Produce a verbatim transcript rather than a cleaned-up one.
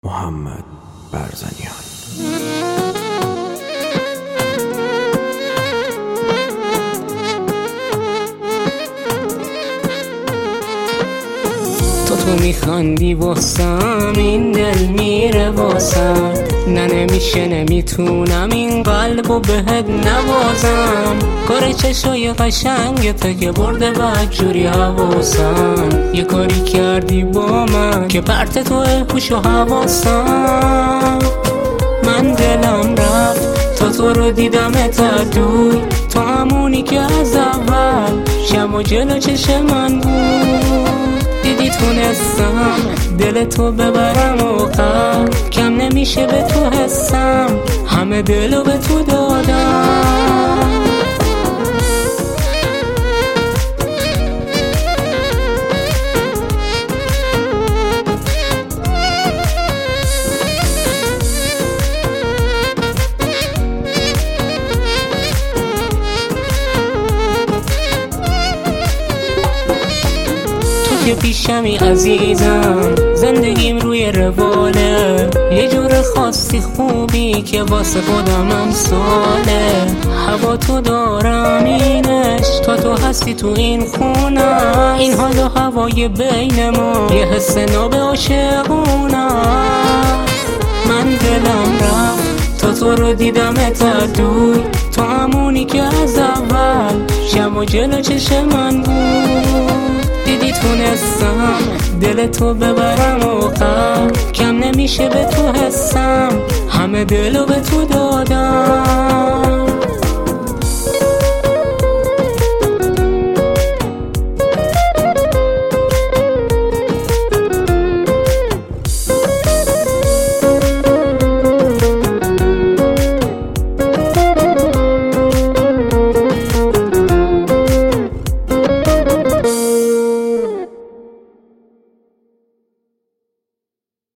محمد برزنیان. تو تو میخندی واسم، این دل میره واسم، نه نمیشه نمیتونم این قلبو بهت نبازم. کار چشای قشنگته که برده بدجوری حواسم، یه کاری کردی با من که پرت تو هوش و حواسم. من دلم رفت تا تو رو دیدم تا دور، تو همونی که از اول شب و جلو چشم من بود. دیدی تونستم دل تو ببرم و قلب کم نمیشه به تو حسم، همه دلو به تو دادم. که پیشمی عزیزم، زندگیم روی رواله، یه جور خاصی خوبی که واسه خودم هم ساله. هوا تو دارم اینش، تا تو هستی تو این خونه، این حال و هوای بین ما یه حس ناب عاشقونه. من دلم رفت تا تو رو دیدم تا دور، تو همونی که از اول شب و جلو چشم من بود. دیدی تونستم دل تو ببرم و قلب کم نمیشه به تو حسم، همه دلو به تو دارم.